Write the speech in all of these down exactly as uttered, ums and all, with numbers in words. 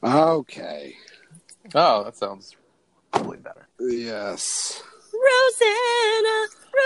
Okay. Oh, that sounds probably better. Yes. Rosanna,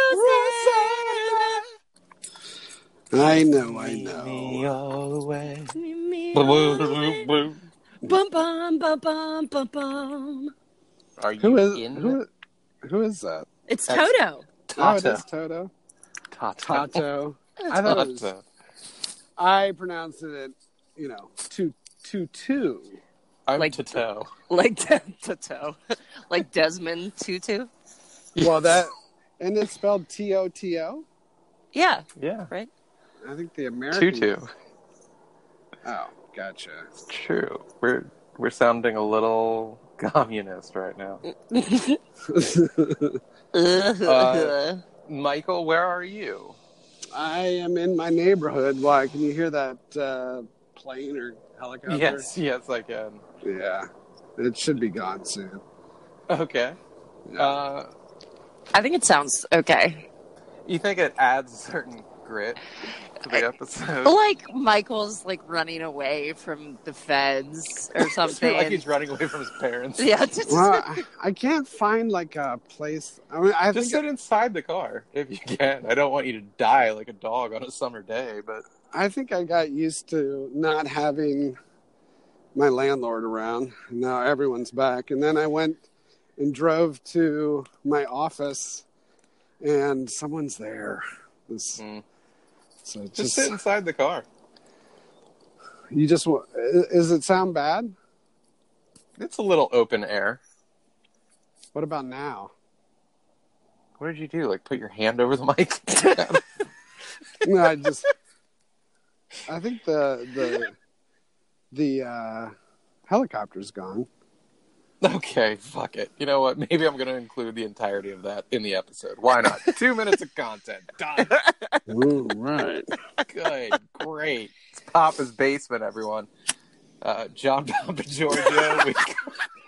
Rosanna. I know, I Meet know. me all the way. Meet me Blue, all the blue, way. blue. Bum, bum, bum, bum, bum, bum. Are you Who is in who? Who is that? It's That's- Toto. Oh, it Tato? is Toto. Tato. Tato. I thought it was. Tato. I pronounced it, you know, two two two. I'm Like- Tato. Like De- Toto. Like Desmond Tutu. Well, that and it's spelled T O T O. Yeah. Yeah. Right? I think the American. Tutu. Oh, gotcha. It's true. We're we're sounding a little communist right now. Uh, Michael, where are you? I am in my neighborhood. Why? Can you hear that uh, plane or helicopter? Yes, yes, I can. Yeah. It should be gone soon. Okay. Yeah. Uh, I think it sounds okay. you think it adds a certain grit to the episode? Like Michael's like running away from the feds or something. Like he's running away from his parents. Yeah. Just, Well, I, I can't find like a place. I mean, I Just think sit inside the car if you can. I don't want you to die like a dog on a summer day, but I think I got used to not having my landlord around. Now everyone's back, and then I went and drove to my office, and someone's there. This, Mm. so just, just, sit inside the car. you just wa- Does it sound bad? It's a little open air. What about now? What did you do? Like put your hand over the mic? No, I just. I think the the the uh, helicopter's gone. Okay, fuck it. You know what? Maybe I'm going to include the entirety of that in the episode. Why not? Two minutes of content. Done. Ooh, right. Good. Great. It's Papa's Basement, everyone. Uh, John Papa Giorgio. We got,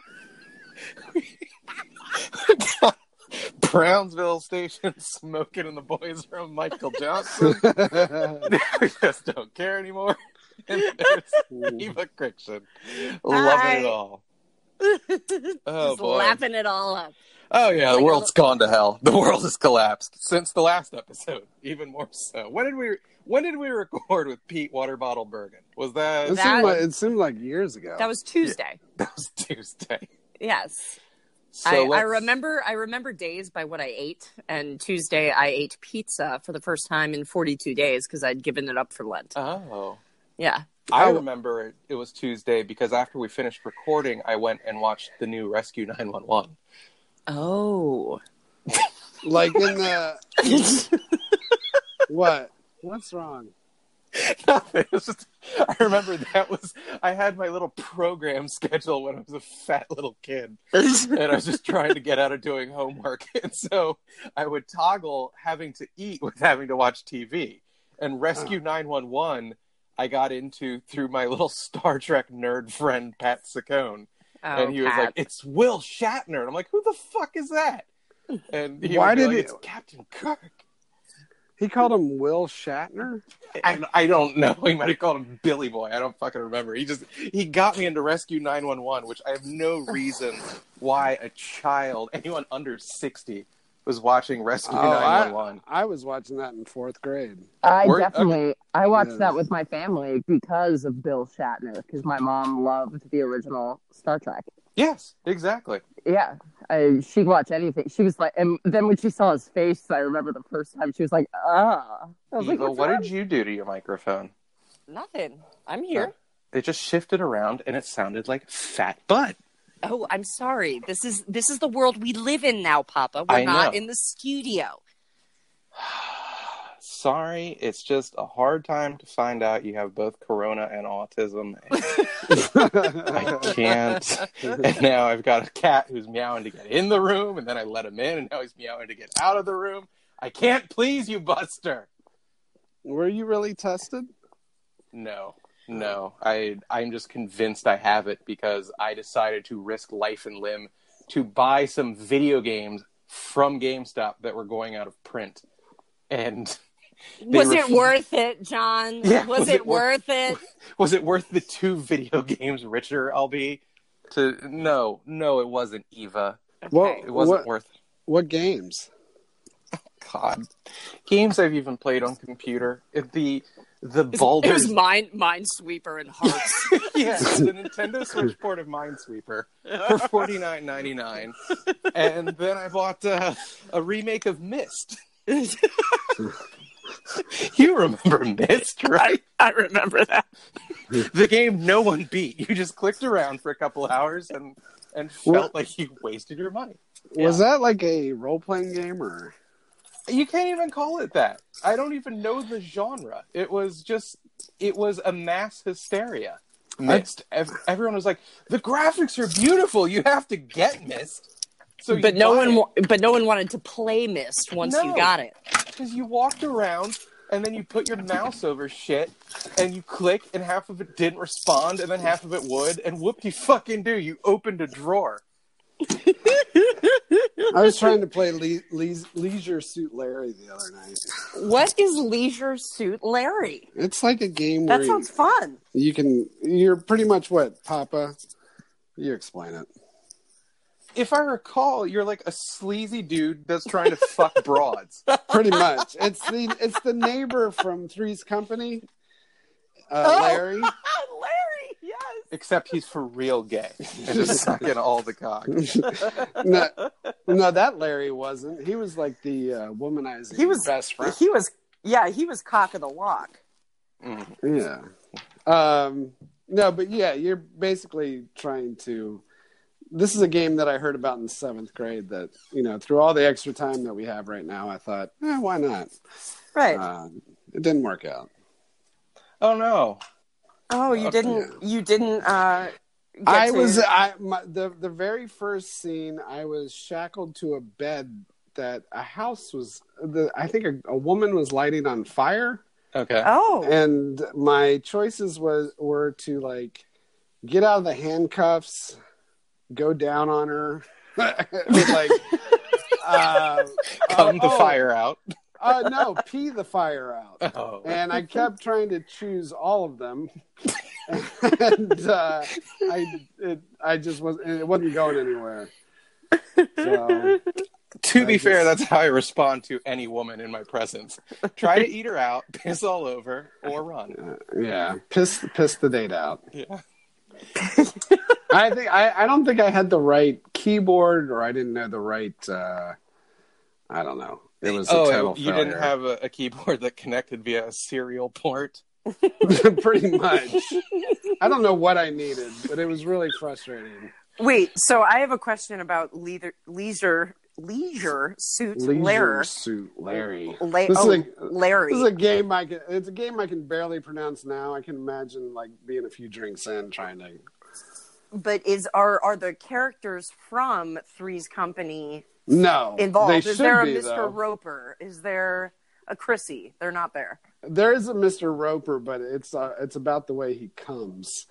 we got Brownsville Station smoking in the boys' room. Michael Johnson. We just don't care anymore. And there's Eva Crichton. Loving it all. Oh, just boy. laughing it all up. Oh, yeah, the Like a world's gone to hell. The world has collapsed since the last episode, even more so. When did we When did we record with Pete Water Bottle Bergen? Was that... It That- seemed like it seemed like years ago. That was Tuesday. That was Tuesday. Yes. So I, I let's- remember I remember days by what I ate, and Tuesday I ate pizza for the first time in forty-two days because I'd given it up for Lent. Oh. Yeah. I Oh. remember it, it was Tuesday because after we finished recording, I went and watched the new Rescue nine one one. Oh. Like in the what? What's wrong? Nothing. It was just, I remember that was, I had my little program schedule when I was a fat little kid. And I was just trying to get out of doing homework. And so I would toggle having to eat with having to watch T V. And Rescue nine one one, I got into through my little Star Trek nerd friend, Pat Saccone. Oh, and he was Pat. like, it's Will Shatner. And I'm like, who the fuck is that? And he Why would be did like, he- it's Captain Kirk. He called him Will Shatner. I, I don't know. He might have called him Billy Boy. I don't fucking remember. He just he got me into Rescue nine one one, which I have no reason why a child, anyone under sixty, was watching Rescue Oh, nine one one. I, I was watching that in fourth grade. I We're- definitely, I watched Yeah. that with my family because of Bill Shatner, because my mom loved the original Star Trek. Yes, exactly. Yeah, I, she'd watch anything. She was like, and then when she saw his face, I remember the first time she was like, ah. I was like, Eva, "What's what wrong?" did you do to your microphone? Nothing. I'm here. It just shifted around and it sounded like fat butt. Oh, I'm sorry. This is this is the world we live in now, Papa. We're I not know. in the studio. Sorry, it's just a hard time to find out you have both corona and autism. I can't. And now I've got a cat who's meowing to get in the room, and then I let him in, and now he's meowing to get out of the room. I can't please you, Buster. Were you really tested? No, no. I, I'm just convinced I have it because I decided to risk life and limb to buy some video games from GameStop that were going out of print. And Was ref- it worth it, John? Yeah, Was, was it, it wor- worth it? Was it worth the two video games richer I'll be? To no, no, it wasn't, Eva. Well, Okay. It wasn't what, worth it. what games? God, games I've even played on computer. It, the the It Baldur's was Mine, Minesweeper and Hearts. yeah, the Nintendo Switch port of Minesweeper for forty-nine ninety-nine, and then I bought uh, a remake of Myst. You remember Myst, right? I remember that. The game no one beat. You just clicked around for a couple hours and and felt What? like you wasted your money. Was that like a role playing game or? You can't even call it that. I don't even know the genre. It was just, it was a mass hysteria. Myst. Ev- Everyone was like, the graphics are beautiful. You have to get Myst. So But you no buy one, it. wa- but no one wanted to play Myst once No. you got it. Because you walked around and then you put your mouse over shit and you click and half of it didn't respond and then half of it would and whoop you fucking do. You opened a drawer. I was trying to play Le- Le- Leisure Suit Larry the other night. What is Leisure Suit Larry? It's like a game where That you, sounds fun. you can. You're pretty much what, Papa? You explain it. If I recall, you're like a sleazy dude that's trying to fuck broads. Pretty much. It's the it's the neighbor from Three's Company, uh, Oh. Larry. Larry, yes. Except he's for real gay and just sucking all the cock. no, no, that Larry wasn't. He was like the uh, womanizing He was best friend. He was, yeah, he was cock of the walk. Mm. Yeah. Um, no, but yeah, you're basically trying to. This is a game that I heard about in seventh grade. That, you know, through all the extra time that we have right now, I thought, eh, why not? Right. Uh, it didn't work out. Oh no. oh, you okay. didn't. You didn't. Uh, get I to- was I my, the the very first scene. I was shackled to a bed that a house was. The I think a, a woman was lighting on fire, Okay. Oh. and my choices was were to like get out of the handcuffs, go down on her, with like uh, Come oh, the fire out. Uh, no, pee the fire out. Oh. And I kept trying to choose all of them, and uh, I it, I just was it wasn't going anywhere. So To I be just- fair, that's how I respond to any woman in my presence. Try to eat her out, piss all over, or run. uh, yeah, piss piss the date out. Yeah. I think I, I don't think I had the right keyboard, or I didn't know the right. Uh, I don't know. It was a Oh, total you failure. didn't have a, a keyboard that connected via a serial port? Pretty much. I don't know what I needed, but it was really frustrating. Wait. So I have a question about leisure leisure leisure suit Leisure Larry. Suit Larry. La- This is oh, a- Larry. This is a game I can. It's a game I can barely pronounce now. I can imagine like being a few drinks in, trying to. But is are are the characters from Three's Company No, involved? They Is should there a be, Mister though. Roper? Is there a Chrissy? They're not there. There is a Mister Roper, but it's uh, it's about the way he comes.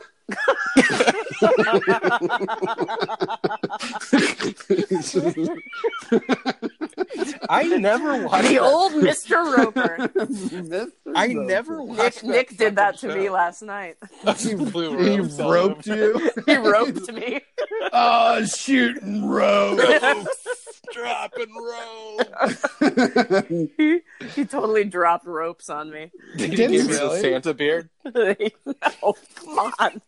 I never watched The that. old Mister Roper. Mister I Roper. never watched Nick, Nick did that to fucking me show. last night. He, Blew he ropes all roped over. you. He roped me. Oh, shooting rope. Drop and roll. he, he totally dropped ropes on me. Did he Did he give you really? the Santa beard? No, come on.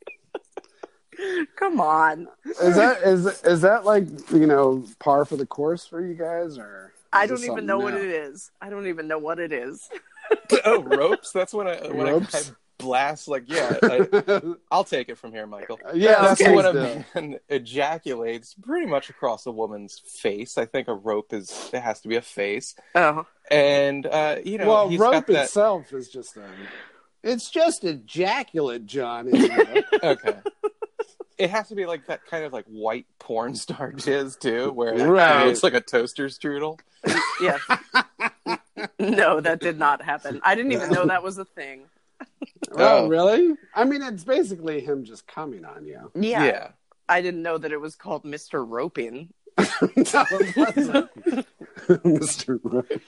Come on. Is that is is that like, you know, par for the course for you guys, or I is don't this even something know what new? it is. I don't even know what it is. Oh, ropes? That's when I when Ropes? I, I blast like yeah. I, I'll take it from here, Michael. Yeah, That's okay. when a Still. man ejaculates pretty much across a woman's face. I think a rope is it has to be a face, Oh. and uh, you know Well, he's rope got that. itself is just a. It's just ejaculate, John. isn't it? Okay. It has to be like that kind of like white porn star jizz too, where it Right. looks like a toaster strudel. Yeah. No, that did not happen. I didn't even know that was a thing. Oh, Oh. really? I mean, it's basically him just coming on you. Yeah. Yeah. I didn't know that it was called Mister Roping. No, it wasn't. Mister Right.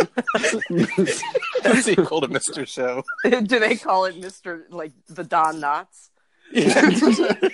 The sequel to Mister Show. Do they call it Mister like the Don Knotts? it,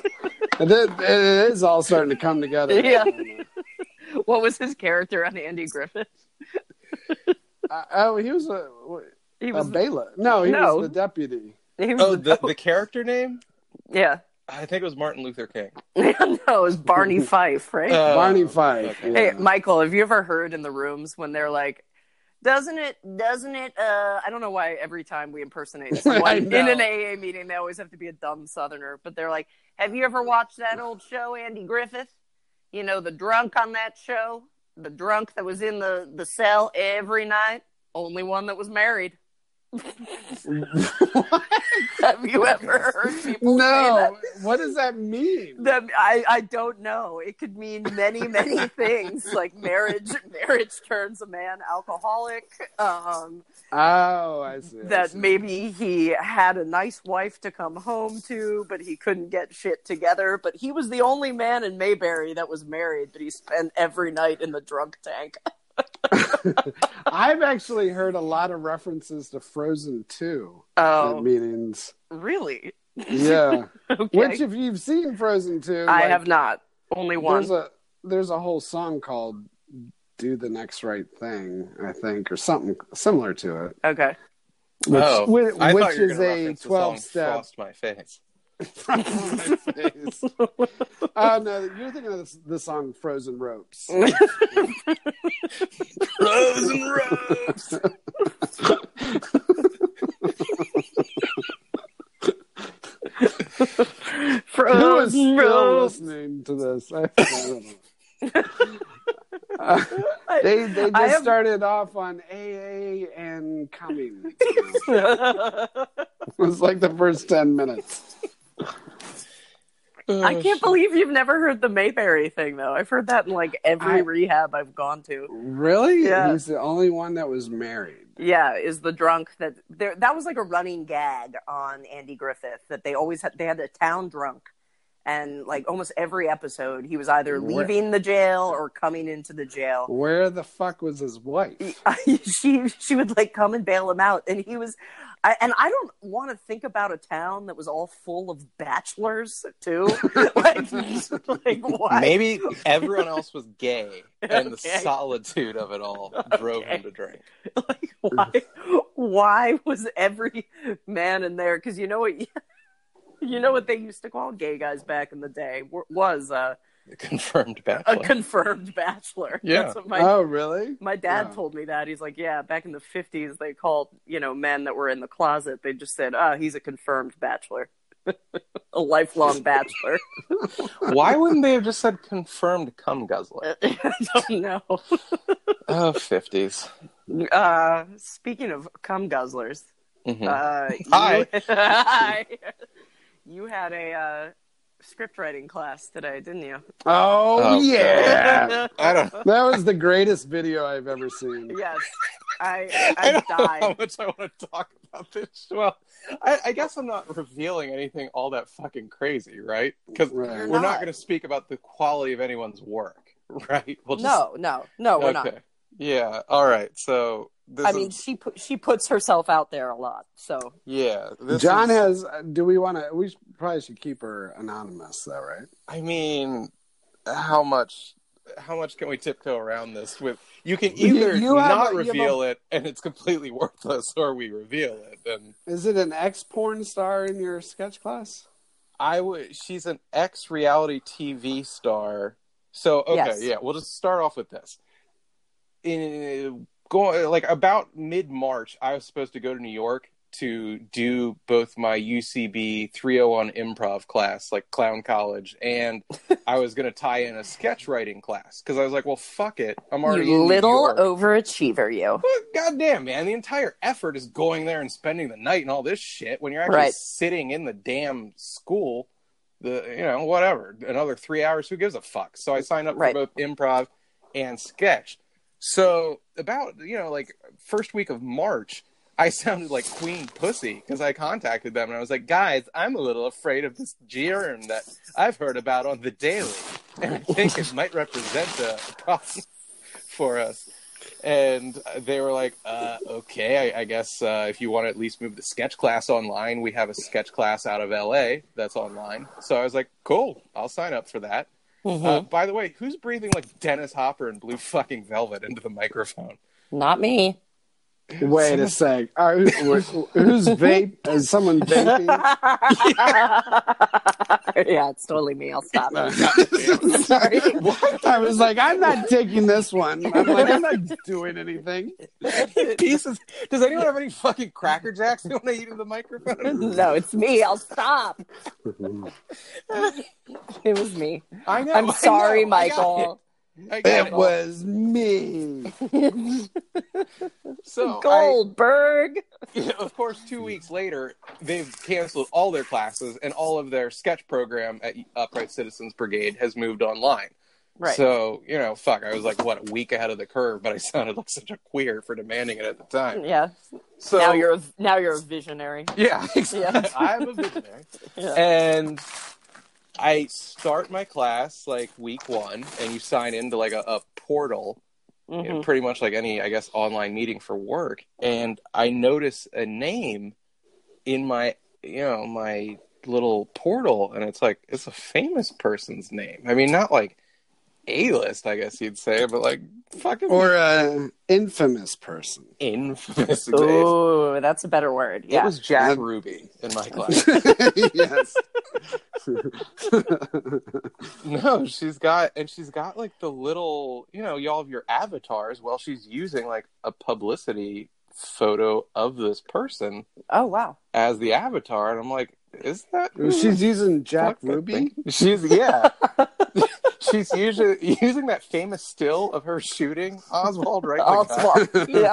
it is all starting to come together. Yeah. What was his character on Andy Griffith? Uh, oh, he was a, He a was bailiff. No, he No. was the deputy. He was Oh, the, the, the character name? yeah. I think it was Martin Luther King. No, it was Barney Fife, right? Uh, Barney Fife. okay. Hey, yeah. Michael, have you ever heard in the rooms when they're like, doesn't it, doesn't it, uh, I don't know why every time we impersonate I someone in know. an A A meeting, they always have to be a dumb Southerner, but they're like, have you ever watched that old show, Andy Griffith? You know, the drunk on that show? The drunk that was in the, the cell every night? Only one that was married. Have you ever heard people say that? No, what does that mean? That I, I don't know. It could mean many, many things. Like marriage marriage turns a man alcoholic. Um, Oh, I see. I that see. maybe he had a nice wife to come home to, but he couldn't get shit together. But he was the only man in Mayberry that was married, but he spent every night in the drunk tank. I've actually heard a lot of references to Frozen two Oh, at meetings. really? Yeah. Okay. Which, if you've seen Frozen two, I like, have not. Only one. There's a there's a whole song called "Do the Next Right Thing," I think, or something similar to it. Okay. Which, Oh, which, I which thought you were is gonna a reference the twelve song step. Frost My Face. Oh no, you're thinking of the, the song "Frozen Ropes." Frozen Ropes! Who is Frozen still Rose. listening to this? I, I don't know. Uh, they they just I have- started off on A A and coming. It was like the first ten minutes. I can't believe you've never heard the Mayberry thing, though. I've heard that in like every I- rehab I've gone to. Really? Yeah. He's the only one that was married. Yeah, is the drunk that there? That was like a running gag on Andy Griffith that they always had. They had a town drunk, and like almost every episode, he was either Where- leaving the jail or coming into the jail. Where the fuck was his wife? she she would like come and bail him out, and he was. I, and I don't want to think about a town that was all full of bachelors too. like, like why? Maybe everyone else was gay, and the Okay. solitude of it all drove him to drink. Like why? Why was every man in there? Because you know what, you know what they used to call gay guys back in the day was uh, The confirmed a bachelor. confirmed bachelor. Yeah. That's what my Oh, really? my dad Yeah. told me that. He's like, yeah, back in the fifties, they called you know men that were in the closet. They just said, oh, he's a confirmed bachelor, a lifelong bachelor. Why wouldn't they have just said confirmed cum guzzler? I don't know. Oh, fifties. Uh, speaking of cum guzzlers, Mhm. uh, Hi. You, hi. You had a uh, script writing class today, didn't you? Oh, Oh, yeah. I don't. That was the greatest video I've ever seen. Yes, I I I don't know how died. much I want to talk about this. Well, I, I guess I'm not revealing anything all that fucking crazy, right? Because Right. You're we're not, not. going to speak about the quality of anyone's work, right? We'll just, No, no, no, we're okay. not. Yeah. All right. So this I is, mean, she put, she puts herself out there a lot. So yeah. This John is, has. Do we want to? We should, probably should keep her anonymous, though, right? I mean, how much? How much can we tiptoe around this? With you can either You- you have not a- you have reveal it and it's completely worthless, or we reveal it and Is it an ex porn star in your sketch class? I would. She's an ex reality T V star. So okay, Yes. yeah, we'll just start off with this. In going like about mid March, I was supposed to go to New York to do both my U C B three oh one improv class, like clown college, and I was going to tie in a sketch writing class because I was like, well, fuck it, I'm already you in little New York. overachiever, you. Well, goddamn, man, the entire effort is going there and spending the night and all this shit when you're actually Right. sitting in the damn school. The you know whatever another three hours. Who gives a fuck? So I signed up Right. for both improv and sketch. So about you know like first week of March, I sounded like Queen Pussy because I contacted them and I was like, guys, I'm a little afraid of this germ that I've heard about on the Daily, and I think it might represent a problem for us. And they were like, uh, okay, I, I guess uh, if you want to at least move the sketch class online, we have a sketch class out of L A that's online. So I was like, cool, I'll sign up for that. Mm-hmm. Uh, by the way, who's breathing like Dennis Hopper and Blue fucking Velvet into the microphone? Not me. Wait a sec. Are, who's vape? Is someone vaping? Yeah, it's totally me. I'll stop. Sorry. What? I was like, I'm not taking this one. I'm like, I'm not doing anything. Pieces. Does anyone have any fucking Cracker Jacks they want to eat in the microphone? No, it's me. I'll stop. It was me. I know. I'm sorry, I know, Michael. I It it was me. So Goldberg. I, you know, of course, two weeks later, they've canceled all their classes, and all of their sketch program at Upright Citizens Brigade has moved online. Right. So, you know, fuck, I was like, what, a week ahead of the curve, but I sounded like such a queer for demanding it at the time. Yeah. So now you're a, now you're a visionary. Yeah, exactly. Yeah. I'm a visionary. Yeah. And I start my class like week one, and you sign into like a, a portal, mm-hmm. you know, pretty much like any, I guess, online meeting for work. And I notice a name in my, you know, my little portal, and it's like, it's a famous person's name. I mean, not like A-list, I guess you'd say, but like fucking or an infamous person. Infamous. Ooh, that's a better word. Yeah. It was Jack Uh, Ruby in my class. Yes. No, she's got, and she's got like the little, you know, y'all have your avatars. Well, she's using like a publicity photo of this person. Oh, wow. As the avatar, and I'm like, is that? She's using Jack Ruby? Thing? She's, yeah. She's usually using that famous still of her shooting Oswald, right? Oswald, yeah.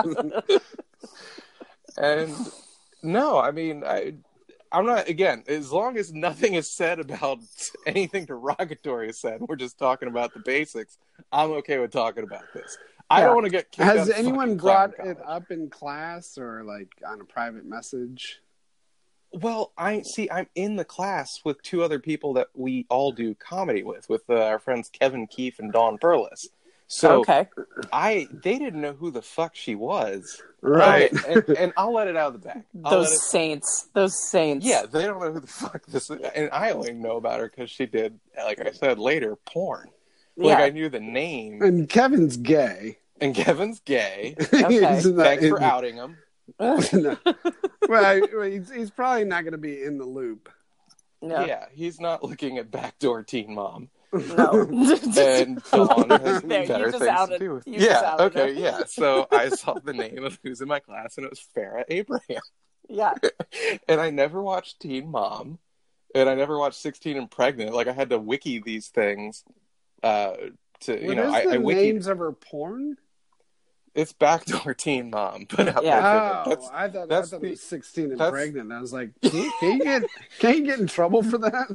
And no, I mean, I, I'm not, again, as long as nothing is said about anything derogatory is said, we're just talking about the basics, I'm okay with talking about this. I Yeah. don't want to get kicked Has out of anyone fucking brought clown it college. up in class or like on a private message? Well, I see. I'm in the class with two other people that we all do comedy with, with uh, our friends Kevin Keefe and Dawn Perlis. So Okay. I, they didn't know who the fuck she was, Right. And, and I'll let it out of the bag. I'll Those let it- saints. Those saints. yeah, they don't know who the fuck this is, and I only know about her because she did, like I said later, porn. Like Yeah. I knew the name, And Kevin's gay. and Kevin's gay. Okay. He's not- Thanks for outing him. No. Well, I- he's, he's probably not going to be in the loop. No. Yeah, he's not looking at Backdoor Teen Mom. No. And Dawn has There, you better just things outed- to do with you just yeah, outed okay, her. yeah. So I saw the name of who's in my class, and it was Farrah Abraham. Yeah. And I never watched Teen Mom, and I never watched sixteen and Pregnant. Like I had to wiki these things. Uh, to you What know, is I, the I wiki. names of her porn? It's Backdoor Teen Mom, but out Yeah. there. Oh, That's, I thought, that's I thought the- it was sixteen and that's- pregnant. I was like, can you, can you get can you get in trouble for that?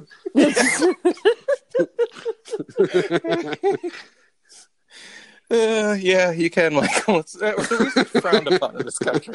uh, yeah, you can, Michael. It's, uh, at least it's frowned upon in this country.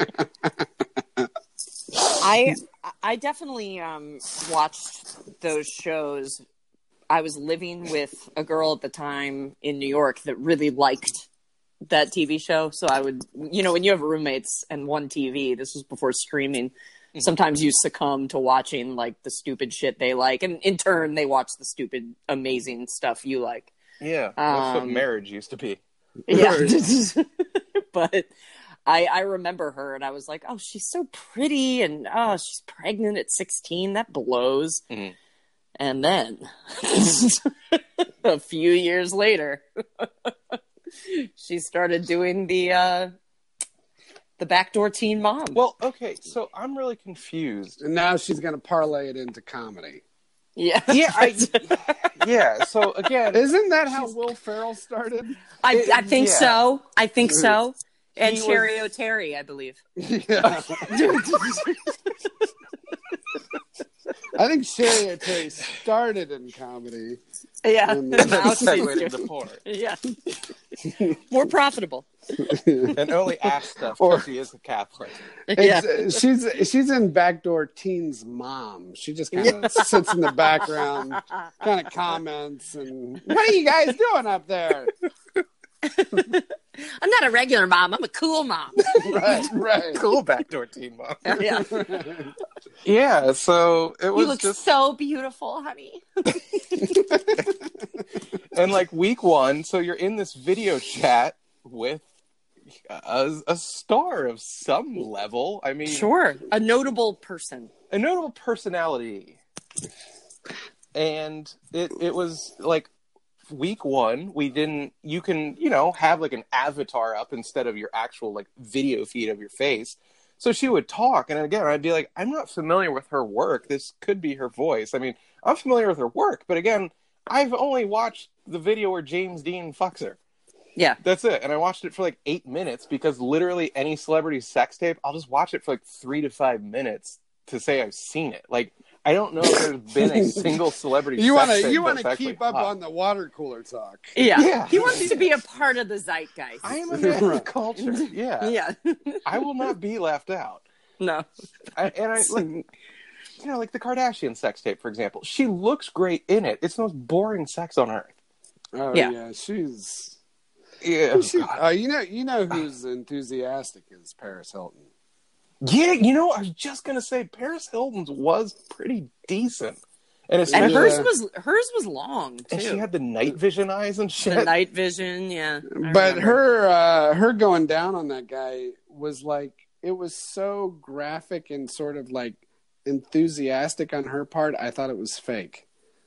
I I definitely um, watched those shows. I was living with a girl at the time in New York that really liked that T V show. So I would, you know, when you have roommates and one T V, this was before streaming, mm-hmm. sometimes you succumb to watching like the stupid shit they like. And in turn, they watch the stupid, amazing stuff you like. Yeah, that's what Um, marriage used to be. Yeah. But I, I remember her and I was like, oh, she's so pretty. And oh, she's pregnant at sixteen. That blows. Mhm. And then a few years later, she started doing the uh, the Backdoor Teen Mom. Well, okay, so I'm really confused. And now she's going to parlay it into comedy. yeah, Yeah, I, yeah. So again, Isn't that how Will Ferrell started? I, I think Yeah. so. I think so. And He Sherry was- O'Terry, I believe. Yeah. I think Sherry O'Terry started in comedy. Yeah, And now then she's segued doing- into porn, yeah, more profitable. and only ass stuff Or- because she is a Catholic. Yeah, It's, uh, she's she's in Backdoor Teen's mom. She just kind of sits in the background, kind of comments, and what are you guys doing up there? I'm not a regular mom. I'm a cool mom. Right, right. Cool backdoor teen mom. Yeah. Yeah, so it was You look just so beautiful, honey. and like week one, so you're in this video chat with a, a star of some level. I mean, Sure. A notable person. a notable personality. And it it was like week one, we didn't, you can, you know, have like an avatar up instead of your actual like video feed of your face. So she would talk. And again, I'd be like, I'm not familiar with her work. This could be her voice. I mean, I'm familiar with her work, but again, I've only watched the video where James Dean fucks her. Yeah. That's it. And I watched it for like eight minutes because literally any celebrity sex tape, I'll just watch it for like three to five minutes to say I've seen it. Like, I don't know if there's been a single celebrity You sex want to tape you want that's to actually keep up hot. on the water cooler talk. Yeah. Yeah. He wants to be a part of the zeitgeist. I am a man of culture. Yeah. Yeah. I will not be left out. No. I, and I, like, you know, like the Kardashian sex tape, for example. She looks great in it. It's the most boring sex on earth. Oh Yeah. yeah, she's. Yeah. she, uh, you know, you know who's enthusiastic is Paris Hilton. Yeah, you know, I was just gonna say Paris Hilton's was pretty decent, and And especially, Yeah. hers was hers was long too. and she had the night vision eyes and shit. the night vision, yeah. I But remember. her uh, her going down on that guy was like it was so graphic and sort of like enthusiastic on her part. I thought it was fake.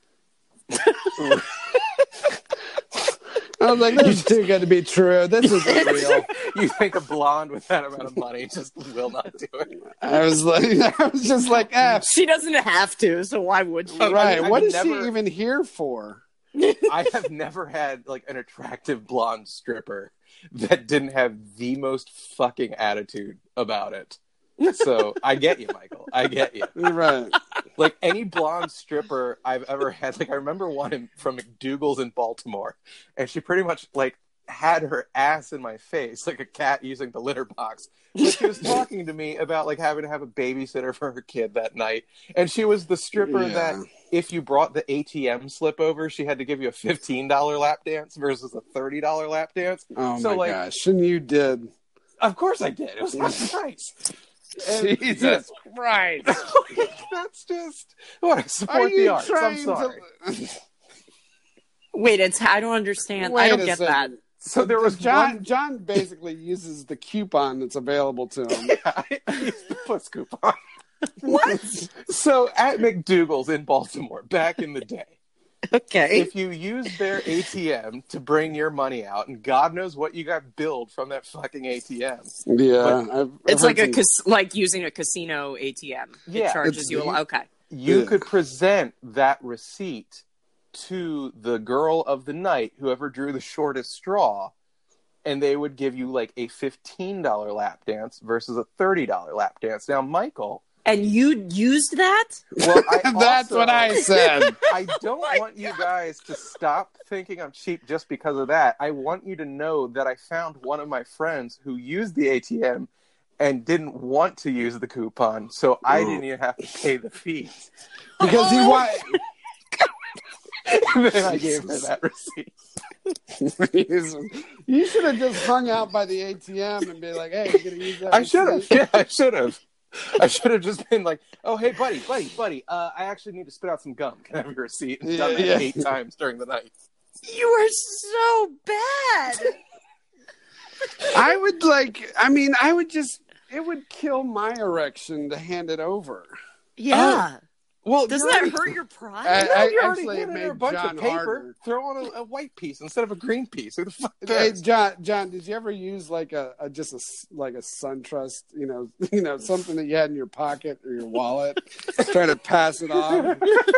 I was like, "This is too good to be true. This isn't real." You think a blonde with that amount of money just will not do it? I was like, I was just like, "Ah, She doesn't have to, so why would she? right? I've What is never- she even here for?" I have never had like an attractive blonde stripper that didn't have the most fucking attitude about it. So I get you, Michael. I get you. Right? Like any blonde stripper I've ever had, like I remember one in, from McDougal's in Baltimore, and she pretty much like had her ass in my face like a cat using the litter box. But she was talking to me about like having to have a babysitter for her kid that night, and she was the stripper Yeah. that if you brought the A T M slip over, she had to give you a fifteen dollar lap dance versus a thirty dollar lap dance. Oh So, my like- gosh! And you did. Of course I did. It was my price. And- Jesus Christ! That's just what I Are support the you arts. I'm trying sorry. to? Wait, it's I don't understand. Wait I don't a get second. that. So there was John. one. John basically uses the coupon that's available to him. I used the puss coupon. What? So at McDougal's in Baltimore back in the day, Okay. if you used their A T M to bring your money out, and God knows what you got billed from that fucking A T M. Yeah, I've, I've It's heard like a some- cas- like using a casino A T M. Yeah, It charges it's- you a lot. Okay. You Yeah. could present that receipt to the girl of the night, whoever drew the shortest straw, and they would give you like a fifteen dollar lap dance versus a thirty dollar lap dance. Now, Michael, And you used that? well, I That's also- what I said. I don't want you guys to stop thinking I'm cheap just because of that. I want you to know that I found one of my friends who used the A T M and didn't want to use the coupon, so I didn't even have to pay the fees. Because he Oh. wa- And then I gave her that receipt. You should have just hung out by the A T M and be like, "Hey, you gonna use that?" I should have. receipt?" Yeah, I should have. I should have just been like, "Oh, hey, buddy, buddy, buddy. Uh, I actually need to spit out some gum. Can I have your receipt?" And done that Yeah. eight times during the night. You are so bad. I would like. I mean, I would just. It would kill my erection to hand it over. Yeah. Well, Doesn't you're that already- hurt your pride? I- No, I- you already actually, it handed her made a bunch John of paper. harder. Throw on a, a white piece instead of a green piece. Who the fuck Hey, cares? John, John, did you ever use like a, a just a s- like a SunTrust? You know, you know, something that you had in your pocket or your wallet, trying to pass it off.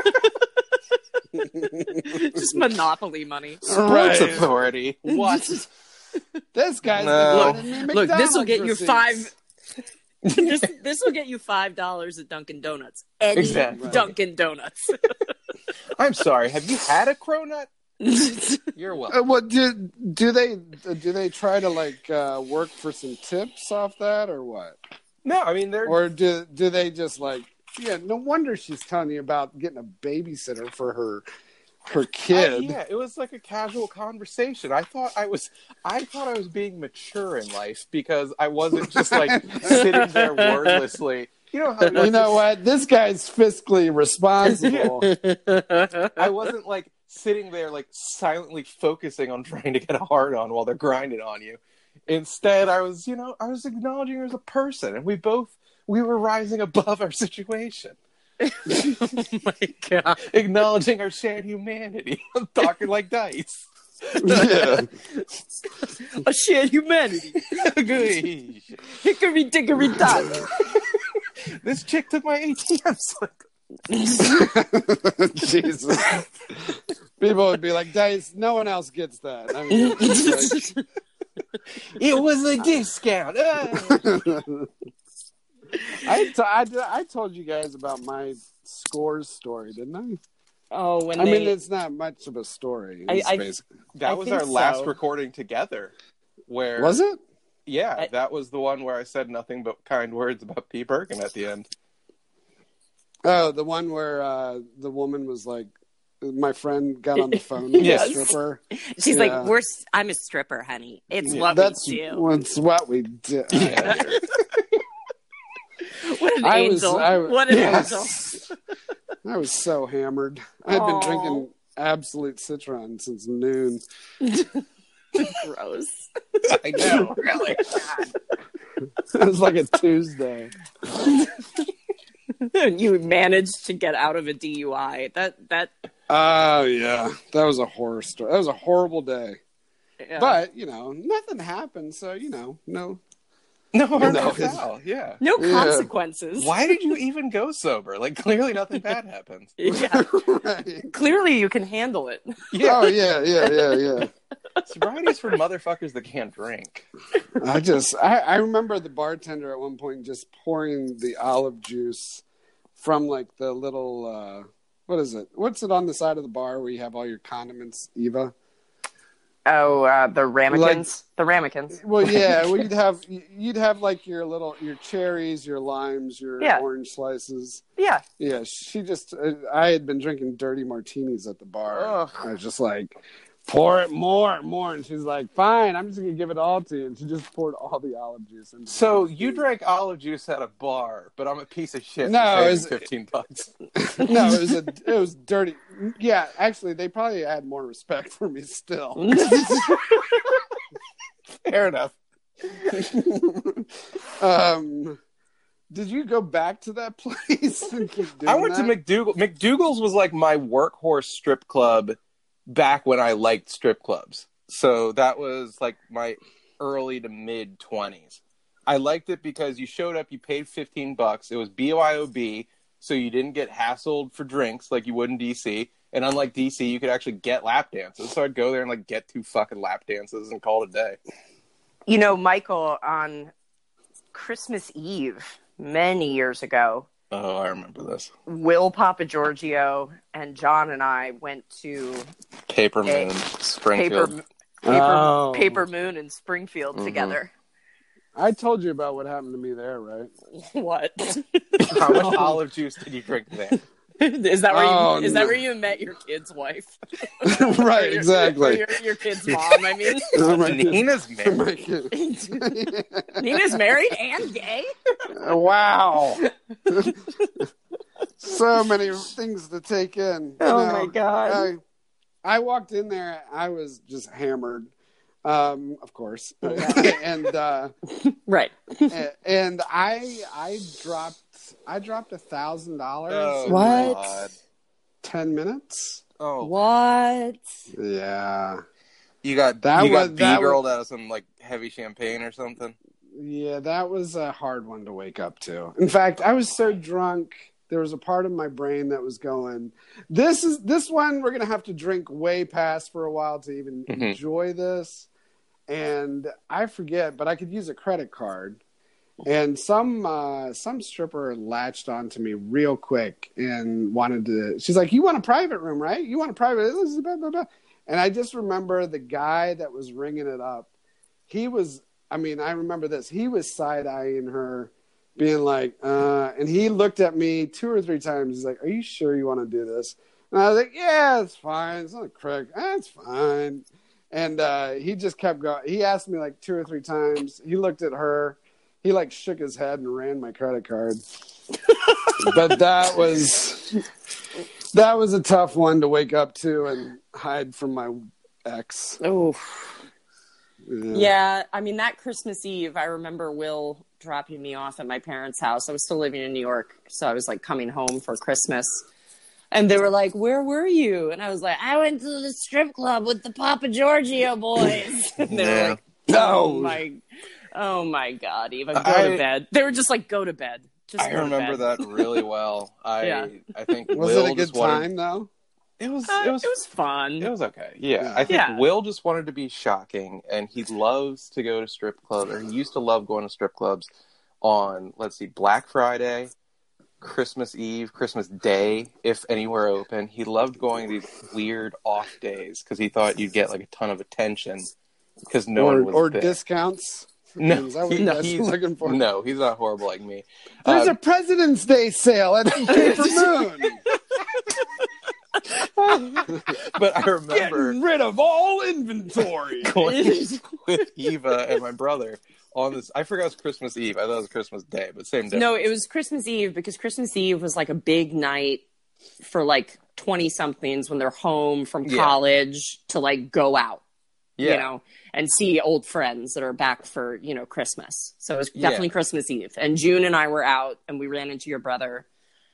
Just monopoly money. Sports Right. Authority. What? This guy's No. been handing me Look, this will McDonald's get you receipts. five. this this will get you five dollars at Dunkin' Donuts. Any Exactly. Dunkin' Donuts. I'm sorry. Have you had a cronut? You're welcome. Uh, what do do they do? They try to like uh, work for some tips off that, or what? No, I mean they're Or do do they just like? Yeah, no wonder she's telling you about getting a babysitter for her her kid. I, yeah, it was like a casual conversation. I thought I was, I thought I was being mature in life because I wasn't just like sitting there wordlessly. You know how You know what? This guy's fiscally responsible. I wasn't like sitting there like silently focusing on trying to get a hard on while they're grinding on you. Instead, I was, you know, I was acknowledging her as a person, and we both we were rising above our situation. Oh my god! Acknowledging our shared humanity. I'm talking like Dice. Yeah. A shared humanity. Hickory dickory dock. This chick took my A T M slip. Jesus. People would be like, Dice, no one else gets that. I mean, it's like... It was a discount. I, t- I, d- I told you guys about my scores story, didn't I? Oh, when I they... mean, it's not much of a story. I- It's I- basically... That I was think our last so. recording together. Where Was it? Yeah, I- that was the one where I said nothing but kind words about P. Birkin at the end. Oh, the one where uh, the woman was like, my friend got on the phone with Yes. a stripper. She's Yeah. like, "We're. s- I'm a stripper, honey. It's Yeah, what That's we do." what's what we do. Yeah. What an I was, angel! I, what an yes. angel! I was so hammered. I had been Aw. drinking Absolute Citron since noon. Gross. I know, really. It was like a Tuesday. You managed to get out of a D U I. That that. Oh, yeah. That was a horror story. That was a horrible day. Yeah. But, you know, nothing happened. So, you know, no. No harm, No, no it's- foul. Yeah. no Yeah. consequences. Why did you even go sober? Like, clearly nothing bad happened. Yeah. Right. Clearly, you can handle it. Yeah. Oh, yeah, yeah, yeah, yeah. Sobriety's for motherfuckers that can't drink. I just, I, I remember the bartender at one point just pouring the olive juice from like the little, uh, what is it? What's it on the side of the bar where you have all your condiments, Eva? Oh, uh, the ramekins. the ramekins. Well, yeah, well, you'd have, you'd have like your little, your cherries, your limes, your Yeah. orange slices. Yeah. Yeah, she just, I had been drinking dirty martinis at the bar. Ugh. I was just like, pour it more, more. And she's like, fine, I'm just going to give it all to you. And she just poured all the olive juice into So it. you drank olive juice at a bar, but I'm a piece of shit. No, for saving it was- fifteen bucks. No, it was a, it was dirty. Yeah, actually, they probably had more respect for me still. Fair enough. um, did you go back to that place? And keep doing I went that? to McDougal. McDougal's was like my workhorse strip club back when I liked strip clubs. So that was like my early to mid twenties. I liked it because you showed up, you paid fifteen bucks. It was B Y O B, so you didn't get hassled for drinks like you would in D C. And unlike D C, you could actually get lap dances. So I'd go there and like get two fucking lap dances and call it a day. You know, Michael, on Christmas Eve many years ago, Oh, I remember this. Will Papa Giorgio and John and I went to Paper Hey, Moon, Springfield. Paper Paper, Oh. Paper Moon in Springfield Mhm. together. I told you about what happened to me there, right? What? How much olive juice did you drink there? is that where Oh, you, is that no. where you met your kid's wife? Right, Or your- exactly. or your, your kid's mom, I mean. Oh, my God. Nina's married. My kid. Nina's married and gay? Wow. So many things to take in. Oh, No, my God. I, I walked in there. I was just hammered, um, of course, and uh, Right. a- and I I dropped I dropped a thousand dollars. Oh, in What? like God. ten minutes? Oh, What? Yeah, you got That you got was- that B-girled out of some like heavy champagne or something. yeah. That was a hard one to wake up to. In fact, I was so drunk. There was a part of my brain that was going, this is this one we're going to have to drink way past for a while to even Mhm. enjoy this. And I forget, but I could use a credit card. And some uh, some stripper latched onto me real quick and wanted to. She's like, "You want a private room, right? You want a private?" This is blah, blah, blah. And I just remember the guy that was ringing it up. He was. I mean, I remember this. He was side eyeing her, being like, uh, and he looked at me two or three times. He's like, "Are you sure you want to do this?" And I was like, yeah, it's fine. It's not a credit. That's fine. And uh, he just kept going. He asked me like two or three times. He looked at her. He like shook his head and ran my credit card. But that was that was a tough one to wake up to and hide from my ex. Oh, Yeah. yeah. I mean, that Christmas Eve, I remember Will dropping me off at my parents' house. I was still living in New York, so I was like coming home for Christmas. And they were like, "Where were you?" And I was like, "I went to the strip club with the Papa Giorgio boys." And they Yeah. were like, "Oh No. my, oh my God, Eva, go I- to bed." They were just like, "Go to bed." Just I go to remember bed. that really well. I Yeah. I think Was Will it a good just wanted- time though? It was. Uh, It was. it was fun. It was okay. Yeah, Yeah. I think Yeah. Will just wanted to be shocking, and he loves to go to strip clubs, or he used to love going to strip clubs on, let's see, Black Friday, Christmas Eve, Christmas Day, if anywhere open. He loved going these weird off days because he thought you'd get like a ton of attention because no or one was or there. discounts? No, Is that what he- you guys he's, are looking for? no, he's not horrible like me. There's Uh, a President's Day sale at Paper Moon. but I remember Getting rid of all inventory. going with Eva and my brother on this. I forgot it was Christmas Eve. I thought it was Christmas Day, but same difference. No, it was Christmas Eve because Christmas Eve was like a big night for like twenty somethings when they're home from Yeah. college to like go out, yeah. you know, and see old friends that are back for, you know, Christmas. So it was definitely Yeah. Christmas Eve. And June and I were out and we ran into your brother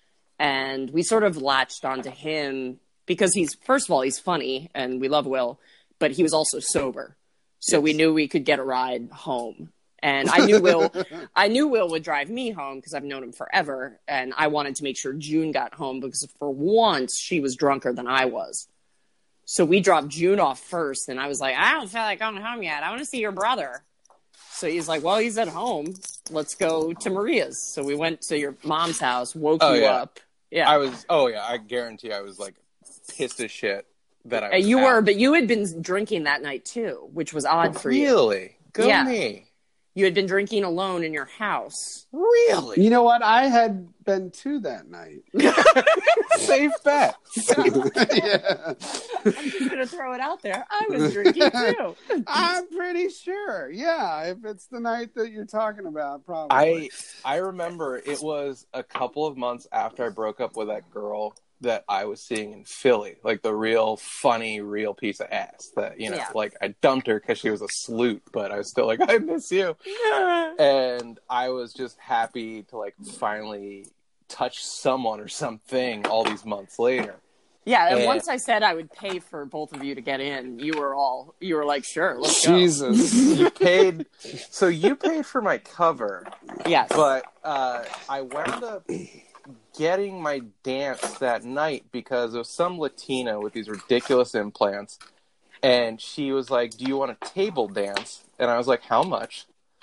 and we sort of latched onto him because he's, first of all, he's funny and we love Will, but he was also sober. So we knew we could get a ride home. And I knew Will, I knew Will would drive me home because I've known him forever. And I wanted to make sure June got home because for once she was drunker than I was. So we dropped June off first. And I was like, I don't feel like going home yet. I want to see your brother. So he's like, well, he's at home. Let's go to Maria's. So we went to your mom's house, woke Oh, you yeah. up. Yeah. I was. Oh yeah, I guarantee I was like pissed as shit that I. Uh, Was you out. were, but you had been drinking that night too, which was odd for you. Really? Go Yeah. me. You had been drinking alone in your house. Really? You know what? I had been too that night. Safe bet. Yeah. I'm just gonna throw it out there. I was drinking too. I'm pretty sure. Yeah, if it's the night that you're talking about, probably. I I remember it was a couple of months after I broke up with that girl that I was seeing in Philly, like the real funny, real piece of ass that, you know, Yeah. like I dumped her because she was a sleut, but I was still like, I miss you. And I was just happy to like finally touch someone or something all these months later. Yeah, and And- once I said I would pay for both of you to get in, you were all you were like, sure, let's go. Jesus. You paid, so you paid for my cover, Yes. but uh, I wound up getting my dance that night because of some Latina with these ridiculous implants, and she was like, do you want a table dance? And I was like, how much?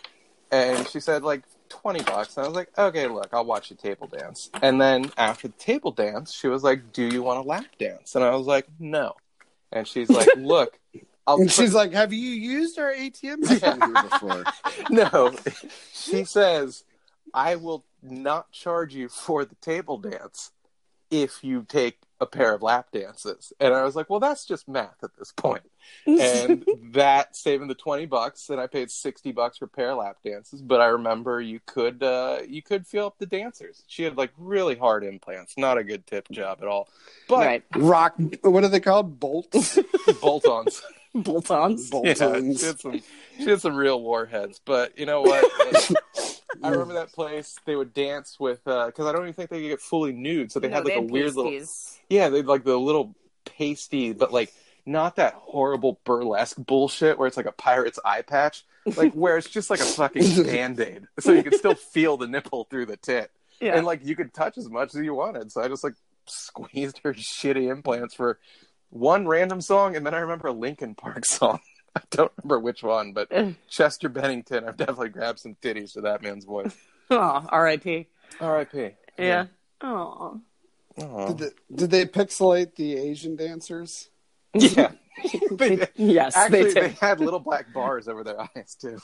And she said like twenty bucks. And I was like, okay, look, I'll watch you table dance. And then after the table dance, she was like, do you want a lap dance? And I was like, no. And she's like, look, I'll And put- she's like, have you used our A T M machine here before? no, she says, I will not charge you for the table dance if you take a pair of lap dances. And I was like, well, that's just math at this point. And that saving the twenty bucks, and I paid sixty bucks for a pair of lap dances. But I remember you could, uh, you could feel up the dancers. She had like really hard implants, not a good tip job at all, but right. Rock, what are they called? Bolts? bolt-ons. Bolt-ons. Bolt- Yeah, she Boltons. had some, she had some real warheads. But you know what? I remember that place. They would dance with because I don't even think they could get fully nude, so they No, had like they a had weird little pasties. yeah, they had like the little pasty, but like not that horrible burlesque bullshit where it's like a pirate's eye patch, like where it's just like a fucking band-aid, so you can still feel the nipple through the tit, Yeah. and like you could touch as much as you wanted. So I just like squeezed her shitty implants for one random song, and then I remember a Linkin Park song. I don't remember which one, but Chester Bennington. I've definitely grabbed some titties to that man's voice. Oh, R I P. R I P Yeah. Oh. Aw. Did they, did they pixelate the Asian dancers? Yeah. They- Yes, actually, they they, did. had little black bars over their eyes, too.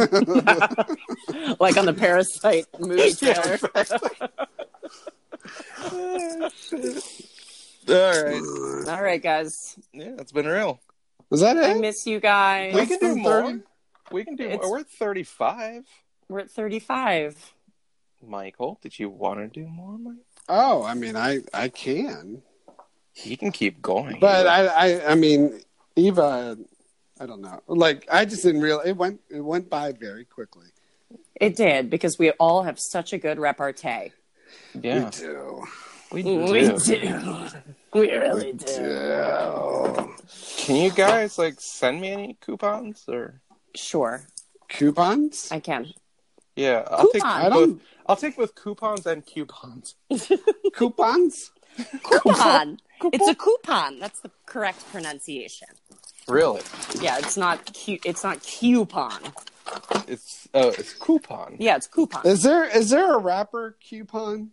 Like on the Parasite movie Yeah, trailer. exactly. All right. All right, guys. Yeah, it's been real. Was that I it? miss you guys. We can do been more. thirty. We can do It's- more. We're at thirty-five. We're at thirty-five. Michael, did you want to do more, Mike? Oh, I mean, I I can, He can keep going. but I I I mean, Eva, I don't know. Like, I just didn't realize it went it went by very quickly. It did, because we all have such a good repartee. yeah, We do. we We do. do. We really do. Yeah. Can you guys like send me any coupons or? Sure, Coupons? I can. Yeah, I'll take. Coupon. I Both, don't I'll take both coupons and coupons. coupons. Coupon. It's a coupon. That's the correct pronunciation. Really? Yeah, it's not cu- It's not coupon. It's oh, it's coupon. Yeah, it's coupon. Is there is there a rapper coupon?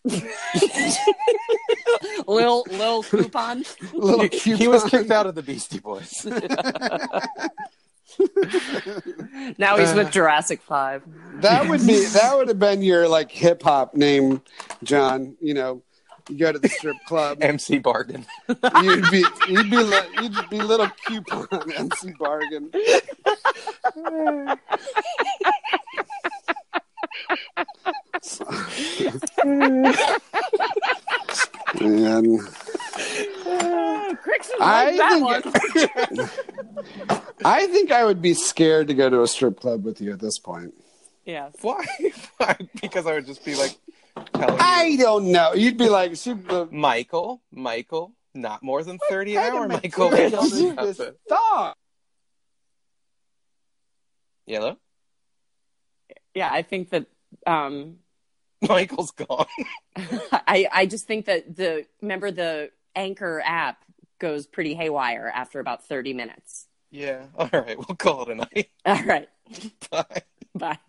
Lil Lil coupon. Little He, coupon. he was kicked out of the Beastie Boys. Now he's with Jurassic Five. That would be that would have been your like hip hop name, John. You know, you go to the strip club, M C Bargain. you'd be you'd be li- you'd be little coupon M C Bargain. Man, Crickson I liked that think one. I think I would be scared to go to a strip club with you at this point. Yeah. Why? Why? Because I would just be like telling you, I don't know. You'd be like, shoot the Michael, Michael, not more than thirty kind an hour, of Michael. material is this thought? Yellow? Yeah, I think that um Michael's gone. I I just think that the remember the Anchor app goes pretty haywire after about thirty minutes. Yeah. All right. We'll call it a night. All right. Bye. Bye.